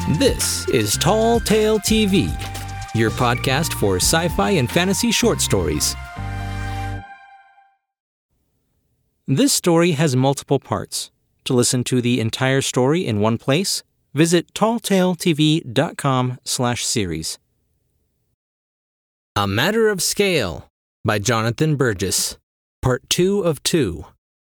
This is Tall Tale TV, your podcast for sci-fi and fantasy short stories. This story has multiple parts. To listen to the entire story in one place, visit talltaletv.com/series. A Matter of Scale by Jonathan Burgess, Part 2 of 2.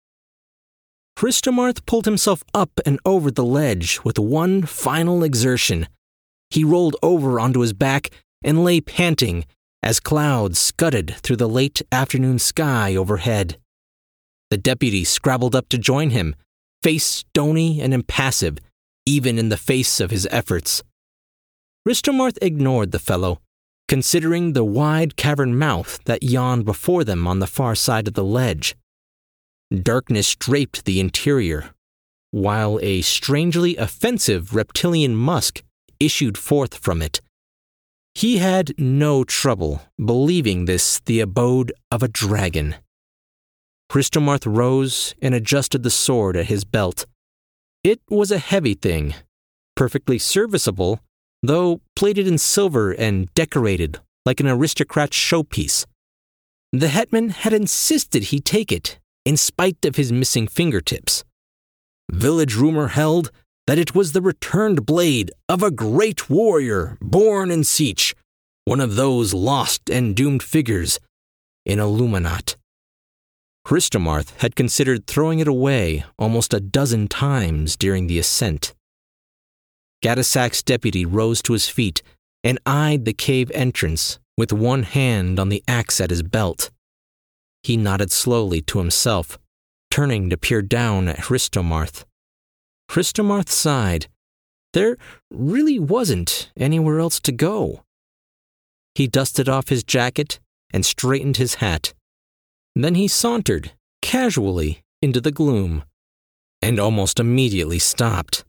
Hristomarth pulled himself up and over the ledge with one final exertion. He rolled over onto his back and lay panting as clouds scudded through the late afternoon sky overhead. The deputy scrabbled up to join him, face stony and impassive, even in the face of his efforts. Hristomarth ignored the fellow, considering the wide cavern mouth that yawned before them on the far side of the ledge. Darkness draped the interior, while a strangely offensive reptilian musk issued forth from it. He had no trouble believing this the abode of a dragon. Hristomarth rose and adjusted the sword at his belt. It was a heavy thing, perfectly serviceable, though plated in silver and decorated like an aristocrat's showpiece. The hetman had insisted he take it, in spite of his missing fingertips. Village rumor held that it was the returned blade of a great warrior born in Sietch, one of those lost and doomed figures in Illuminat. Hristomarth had considered throwing it away almost a dozen times during the ascent. Gadasak's deputy rose to his feet and eyed the cave entrance with one hand on the axe at his belt. He nodded slowly to himself, turning to peer down at Hristomarth. Hristomarth sighed. There really wasn't anywhere else to go. He dusted off his jacket and straightened his hat. Then he sauntered, casually, into the gloom, and almost immediately stopped.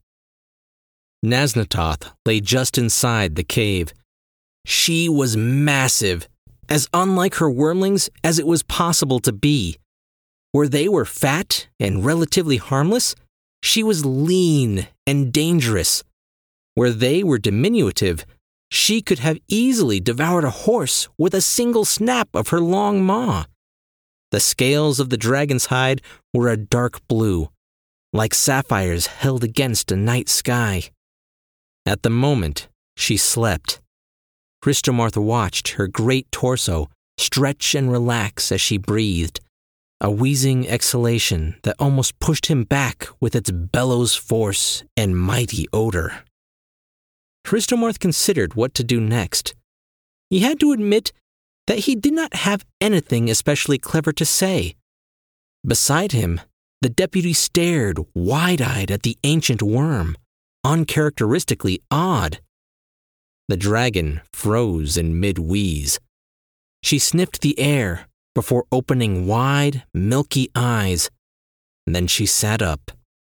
Naznatoth lay just inside the cave. She was massive, as unlike her wormlings as it was possible to be. Where they were fat and relatively harmless, she was lean and dangerous. Where they were diminutive, she could have easily devoured a horse with a single snap of her long maw. The scales of the dragon's hide were a dark blue, like sapphires held against a night sky. At the moment, she slept. Hristomarth watched her great torso stretch and relax as she breathed, a wheezing exhalation that almost pushed him back with its bellows force and mighty odor. Hristomarth considered what to do next. He had to admit that he did not have anything especially clever to say. Beside him, the deputy stared wide-eyed at the ancient worm, uncharacteristically odd. The dragon froze in mid-wheeze. She sniffed the air before opening wide, milky eyes. Then she sat up.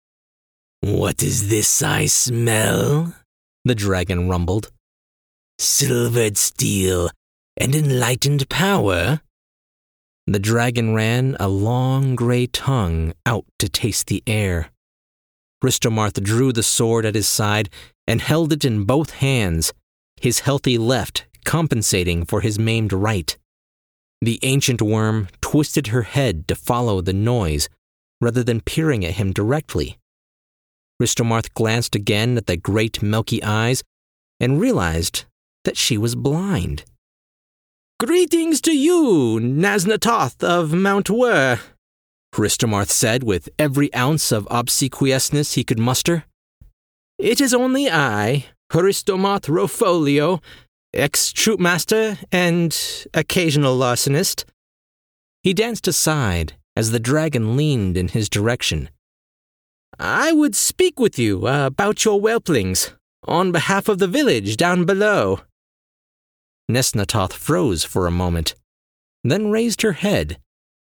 "What is this I smell?" the dragon rumbled. "Silvered steel and enlightened power?" The dragon ran a long gray tongue out to taste the air. Hristomarth drew the sword at his side and held it in both hands, his healthy left compensating for his maimed right. The ancient worm twisted her head to follow the noise, rather than peering at him directly. Hristomarth glanced again at the great milky eyes and realized that she was blind. "Greetings to you, Naznatoth of Mount Wer," Hristomarth said with every ounce of obsequiousness he could muster. "It is only I, Hristomarth Rofolio, ex-troopmaster and occasional larcenist." He danced aside as the dragon leaned in his direction. "I would speak with you about your whelplings, on behalf of the village down below." Naznatoth froze for a moment, then raised her head.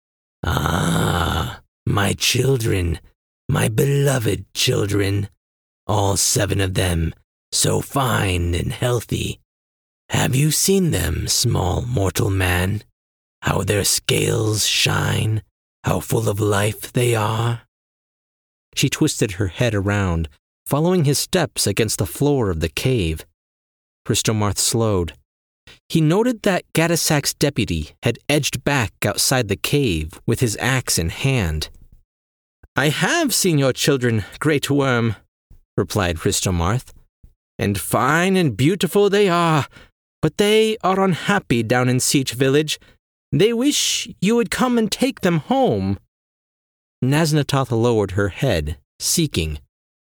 "Ah, my children, my beloved children, all 7 of them, so fine and healthy. Have you seen them, small mortal man? How their scales shine, how full of life they are?" She twisted her head around, following his steps against the floor of the cave. Hristomarth slowed. He noted that Gadisak's deputy had edged back outside the cave with his axe in hand. "I have seen your children, Great Worm," replied Hristomarth, "and fine and beautiful they are, but they are unhappy down in Sietch village. They wish you would come and take them home." Naznatoth lowered her head, seeking.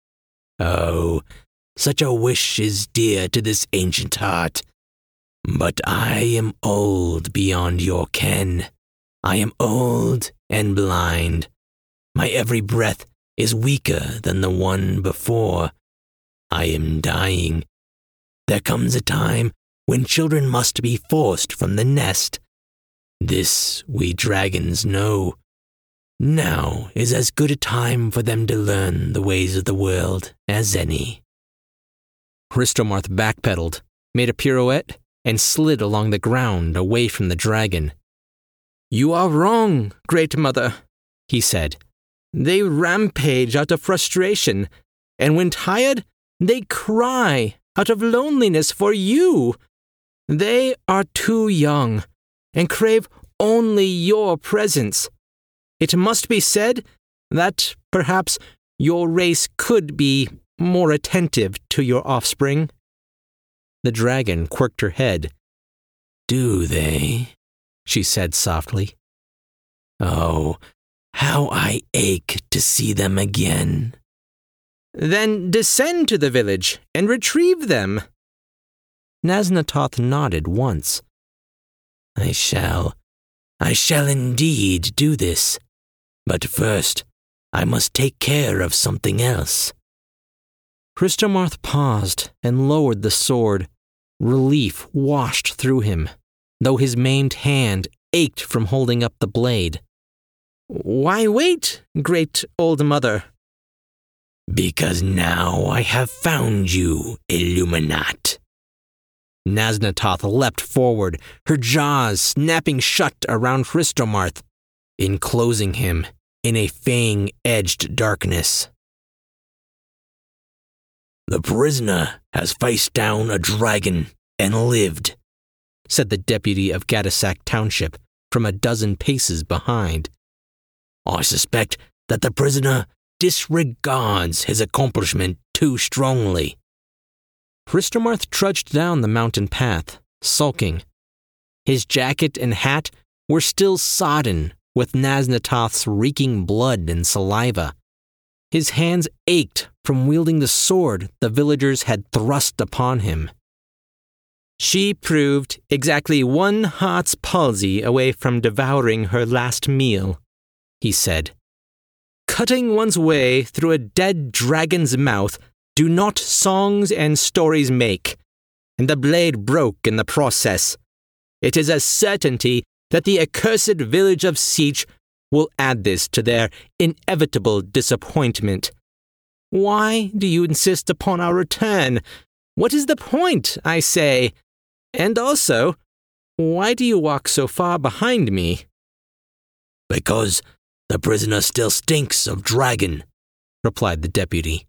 "Oh, such a wish is dear to this ancient heart. But I am old beyond your ken. I am old and blind. My every breath is weaker than the one before. I am dying. There comes a time when children must be forced from the nest. This we dragons know. Now is as good a time for them to learn the ways of the world as any." Hristomarth backpedaled, made a pirouette, and slid along the ground away from the dragon. "You are wrong, Great Mother," he said. "They rampage out of frustration, and when tired, they cry out of loneliness for you. They are too young and crave only your presence. It must be said that perhaps your race could be more attentive to your offspring." The dragon quirked her head. "Do they?" she said softly. "Oh, how I ache to see them again." "Then descend to the village and retrieve them." Naznatoth nodded once. I shall indeed do this. But first, I must take care of something else." Hristomarth paused and lowered the sword. Relief washed through him, though his maimed hand ached from holding up the blade. "Why wait, Great Old Mother?" "Because now I have found you, Illuminat." Naznatoth leapt forward, her jaws snapping shut around Hristomarth, enclosing him in a fang-edged darkness. "The prisoner has faced down a dragon and lived," said the deputy of Gadisak Township from a dozen paces behind. "I suspect that the prisoner disregards his accomplishment too strongly." Hristomarth trudged down the mountain path, sulking. His jacket and hat were still sodden with Naznatoth's reeking blood and saliva. His hands ached from wielding the sword the villagers had thrust upon him. "She proved exactly one heart's palsy away from devouring her last meal," he said. "Cutting one's way through a dead dragon's mouth do not songs and stories make, and the blade broke in the process. It is a certainty that the accursed village of Sietch will add this to their inevitable disappointment. Why do you insist upon our return? What is the point, I say? And also, why do you walk so far behind me?" "Because the prisoner still stinks of dragon," replied the deputy.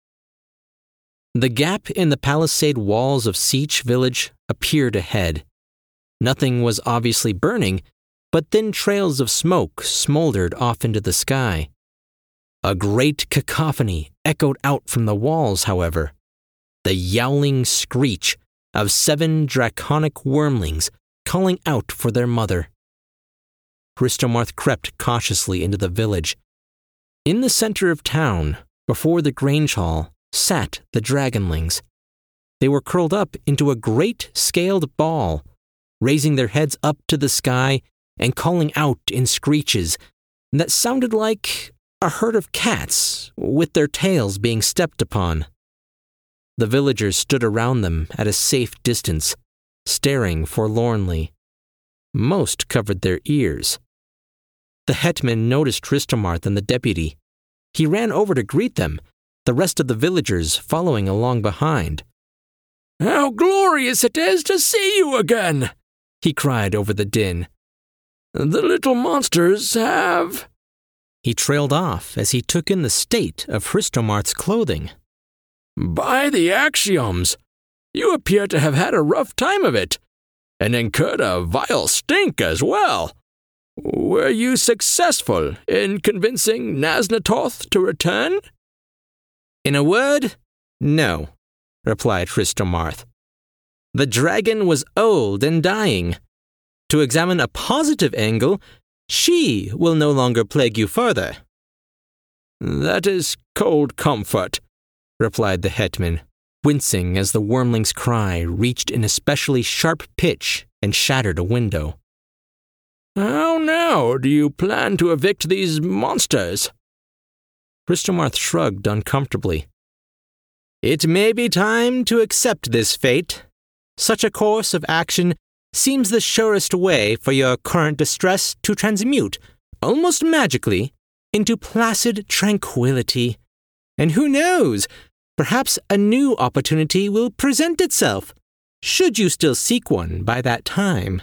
The gap in the palisade walls of Sietch village appeared ahead. Nothing was obviously burning, but thin trails of smoke smoldered off into the sky. A great cacophony echoed out from the walls, however. The yowling screech of 7 draconic wormlings calling out for their mother. Hristomarth crept cautiously into the village. In the center of town, before the Grange Hall, sat the dragonlings. They were curled up into a great scaled ball, raising their heads up to the sky and calling out in screeches that sounded like a herd of cats with their tails being stepped upon. The villagers stood around them at a safe distance, staring forlornly. Most covered their ears. The hetman noticed Hristomarth and the deputy. He ran over to greet them, the rest of the villagers following along behind. "How glorious it is to see you again!" he cried over the din. "The little monsters have—" He trailed off as he took in the state of Hristomarth's clothing. By the axioms, you appear to have had a rough time of it, and incurred a vile stink as well. Were you successful in convincing Nasnatoth to return?" "In a word, no," replied Hristomarth. "The dragon was old and dying. To examine a positive angle, she will no longer plague you further." "That is cold comfort," replied the hetman, wincing as the wormling's cry reached an especially sharp pitch and shattered a window. "How now do you plan to evict these monsters?" Hristomarth shrugged uncomfortably. "It may be time to accept this fate. Such a course of action seems the surest way for your current distress to transmute, almost magically, into placid tranquility. And who knows, perhaps a new opportunity will present itself, should you still seek one by that time."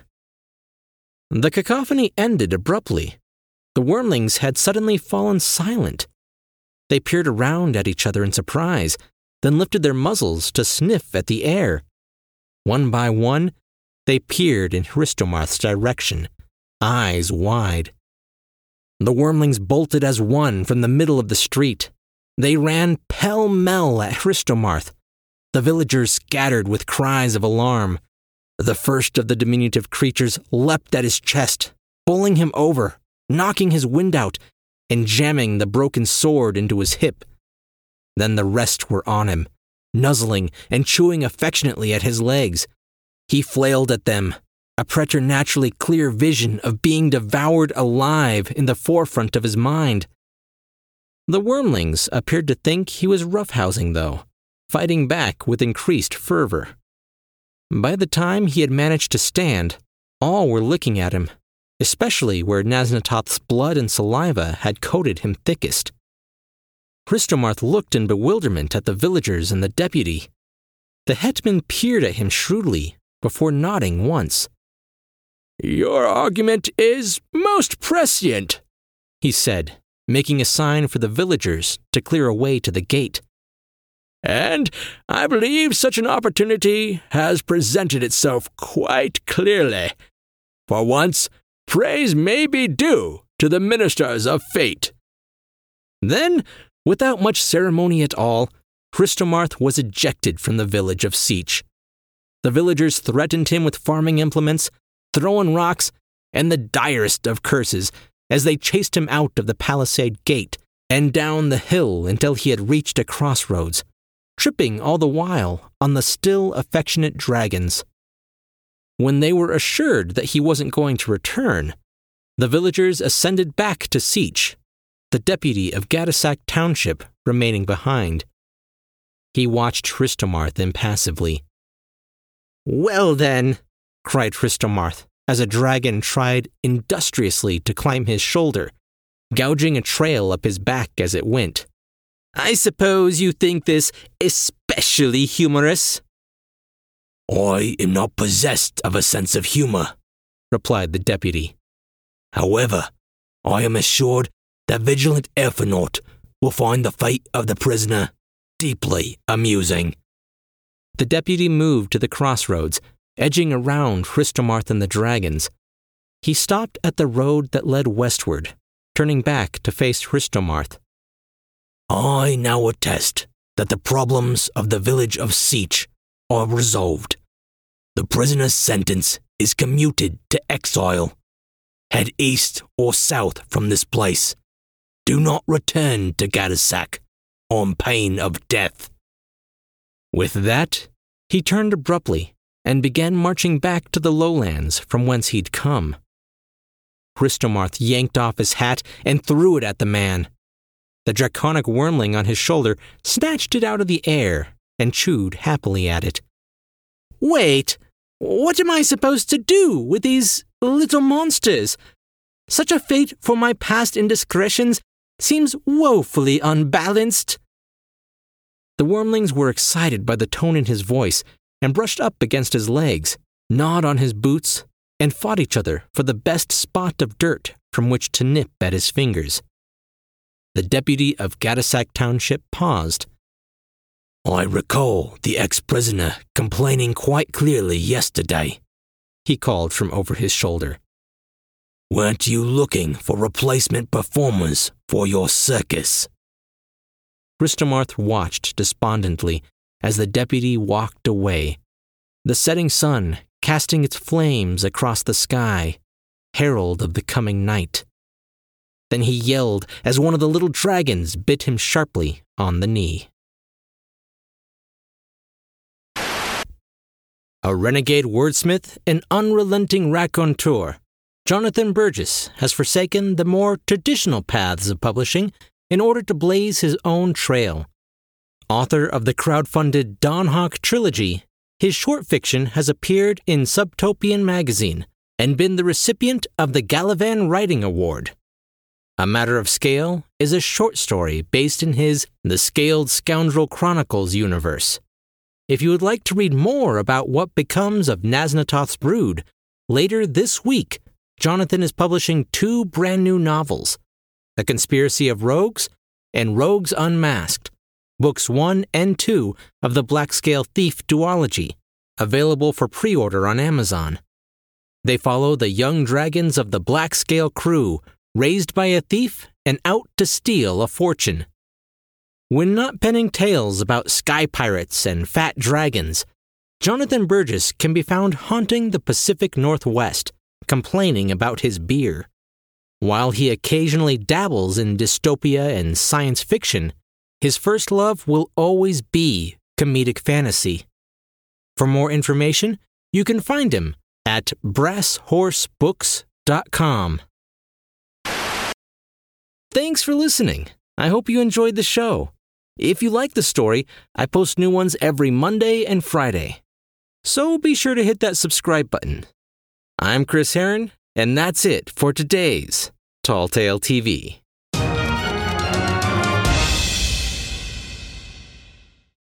The cacophony ended abruptly. The wormlings had suddenly fallen silent. They peered around at each other in surprise, then lifted their muzzles to sniff at the air. One by one, they peered in Hristomarth's direction, eyes wide. The wormlings bolted as one from the middle of the street. They ran pell-mell at Hristomarth. The villagers scattered with cries of alarm. The first of the diminutive creatures leapt at his chest, bowling him over, knocking his wind out, and jamming the broken sword into his hip. Then the rest were on him, nuzzling and chewing affectionately at his legs. He flailed at them, a preternaturally clear vision of being devoured alive in the forefront of his mind. The wormlings appeared to think he was roughhousing, though, fighting back with increased fervor. By the time he had managed to stand, all were looking at him, especially where Nasnatoth's blood and saliva had coated him thickest. Hristomarth looked in bewilderment at the villagers and the deputy. The hetman peered at him shrewdly before nodding once. "Your argument is most prescient," he said, making a sign for the villagers to clear a way to the gate. "And I believe such an opportunity has presented itself quite clearly. For once, praise may be due to the ministers of fate." Then, without much ceremony at all, Hristomarth was ejected from the village of Sietch. The villagers threatened him with farming implements, throwing rocks, and the direst of curses as they chased him out of the palisade gate and down the hill until he had reached a crossroads, tripping all the while on the still affectionate dragons. When they were assured that he wasn't going to return, the villagers ascended back to Sietch, the deputy of Gattasack Township remaining behind. He watched Hristomarth impassively. "Well then," cried Hristomarth, as a dragon tried industriously to climb his shoulder, gouging a trail up his back as it went. "I suppose you think this especially humorous?" "I am not possessed of a sense of humor," replied the deputy. "However, I am assured that vigilant Erfenaut will find the fate of the prisoner deeply amusing." The deputy moved to the crossroads, edging around Hristomarth and the dragons. He stopped at the road that led westward, turning back to face Hristomarth. "I now attest that the problems of the village of Sietch are resolved. The prisoner's sentence is commuted to exile. Head east or south from this place. Do not return to Gattasack on pain of death." With that, he turned abruptly and began marching back to the lowlands from whence he'd come. Hristomarth yanked off his hat and threw it at the man. The draconic wormling on his shoulder snatched it out of the air and chewed happily at it. "Wait, what am I supposed to do with these little monsters? Such a fate for my past indiscretions seems woefully unbalanced." The wormlings were excited by the tone in his voice and brushed up against his legs, gnawed on his boots, and fought each other for the best spot of dirt from which to nip at his fingers. The deputy of Gattasack Township paused. I recall the ex-prisoner complaining quite clearly yesterday, he called from over his shoulder. Weren't you looking for replacement performers for your circus? Bristomarth watched despondently as the deputy walked away, the setting sun casting its flames across the sky, herald of the coming night. Then he yelled as one of the little dragons bit him sharply on the knee. A renegade wordsmith and unrelenting raconteur, Jonathan Burgess has forsaken the more traditional paths of publishing in order to blaze his own trail. Author of the crowdfunded Dawnhawk trilogy, his short fiction has appeared in Subtopian magazine and been the recipient of the Gallivan Writing Award. A Matter of Scale is a short story based in his The Scaled Scoundrel Chronicles universe. If you would like to read more about what becomes of Naznatoth's brood, later this week, Jonathan is publishing 2 brand new novels, A Conspiracy of Rogues and Rogues Unmasked, Books 1 and 2 of the Blackscale Thief duology, available for pre-order on Amazon. They follow the young dragons of the Blackscale crew, raised by a thief and out to steal a fortune. When not penning tales about sky pirates and fat dragons, Jonathan Burgess can be found haunting the Pacific Northwest, complaining about his beer. While he occasionally dabbles in dystopia and science fiction, his first love will always be comedic fantasy. For more information, you can find him at brasshorsebooks.com. Thanks for listening. I hope you enjoyed the show. If you like the story, I post new ones every Monday and Friday. So be sure to hit that subscribe button. I'm Chris Herron, and that's it for today's Tall Tale TV.